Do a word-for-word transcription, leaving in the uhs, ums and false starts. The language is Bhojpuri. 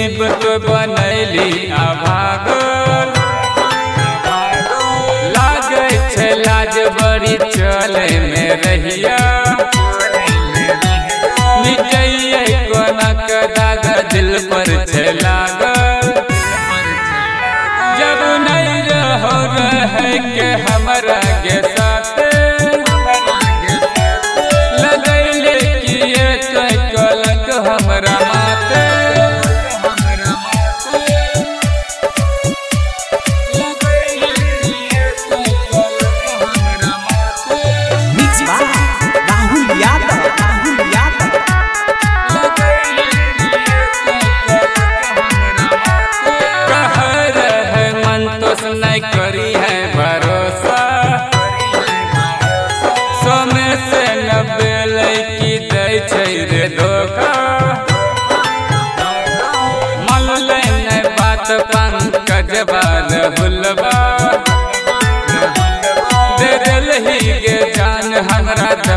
नसीब तो बनैली अभागल लागे छे लाज बड़ी चले में रहिया मिटैये कोना के दाग दिल पर छे लागल जब नहीं रहो रहे के हमरा के साथ लगैले किए कोई कलंक हमरा माथे मिक्स बाय राहुल यादव राहुल यादव कह रहे मन तो नहीं करी है भरोसा सोमे से नब्बे लड़की दै छै रे धोखा मन ले नहीं बात पंकज बाल हुलबा दे दिल ही गे जान हमरा